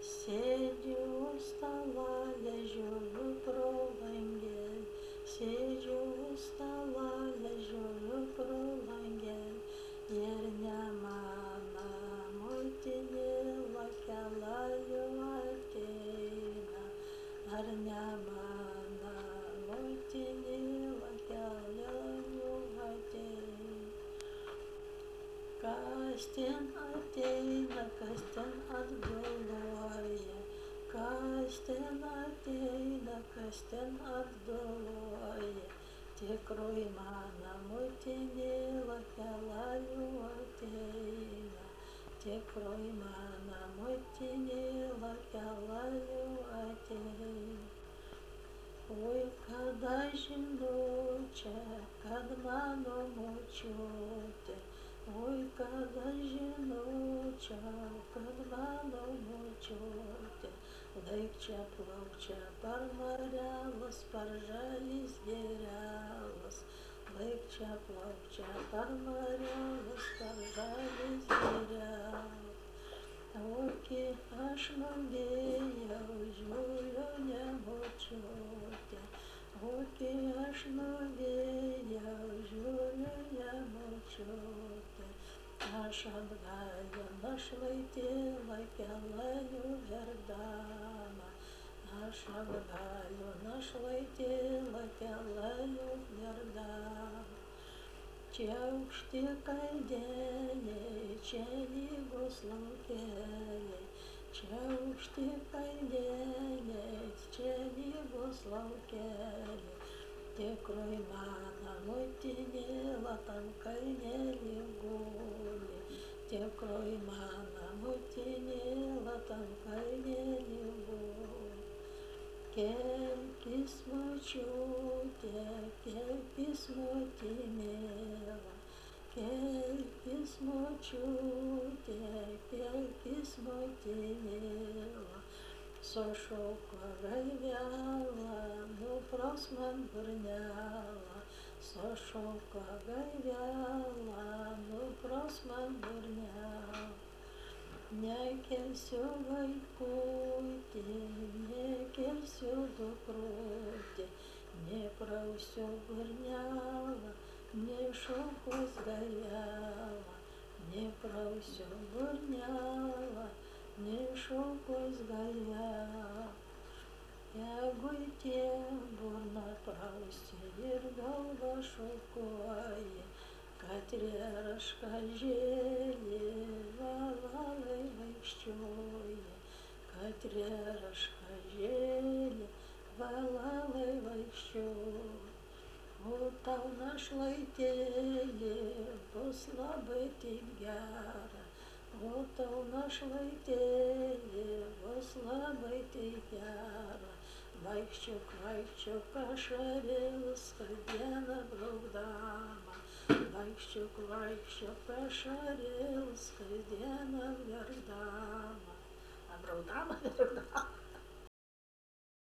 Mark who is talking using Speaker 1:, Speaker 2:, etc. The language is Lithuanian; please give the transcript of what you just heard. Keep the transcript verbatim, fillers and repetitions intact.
Speaker 1: Sėdžiu stalą, žiūriu pro langelį, sėdžiu stalą, žiūriu pro langelį, ir ne mano motinė lakelą jau ateina, ar ne mano motinė lakelą jau ateina. Kas ten ateina, kas ten atgaluoja, kas ten ateina, kas ten atgaluoja, tikroji mano motinė lakelą jau ateina, tikroji mano motinė lakelą jau ateina. Oi, kada žinočiau, kad mano močiutė, oi, kada žinočiau, kad mano močiutė, laik čia plauk čia per marelas, per žalias gėrelas, laik čia plauk čia per marelas, per žalias gėrelas. Ogi aš norėjau, žiūriu ne močiutė, ogi aš norėjau, žiūriu ne močiutė, aš atgal našlaitė lakelą jau verdama, aš atgal našlaitė lakelą jau verdama. Čia aukšti kalneliai, čia lygūs laukeliai, čia aukšti kalneliai, čia lygūs laukeliai, tikroji mano motinė tam kalnely guli, tikroji mano motinė tam kalnely guli. Kelkis močiute, kelkis motinėla, kelkis močiute, kelkis motinėla, sušoko gaivelą, nupros man burnelą, sušoko gaivelą, nupros man burnelą. Nekelsiu vaikutį, nekelsiu dukrutį, neprausiu burnelą, nešokos gaivelą, neprausiu burnelą, nešokos gaivelą. Jeigu tie burną prausi ir galvą šokuoji, Katrėraška žėlė, valalai vaikščioja, Katrėraška žėlė, valalai vaikščioja. O tau našlaitėlė bus labai tik gera, o tau našlaitėlė bus labai tik gera. Vaikščiok, vaikščiok ašarėlis, kasdieną braukdama, vaikščiok, vaikščiok ašarėlis, kasdieną verdama. Braukdama, verdama.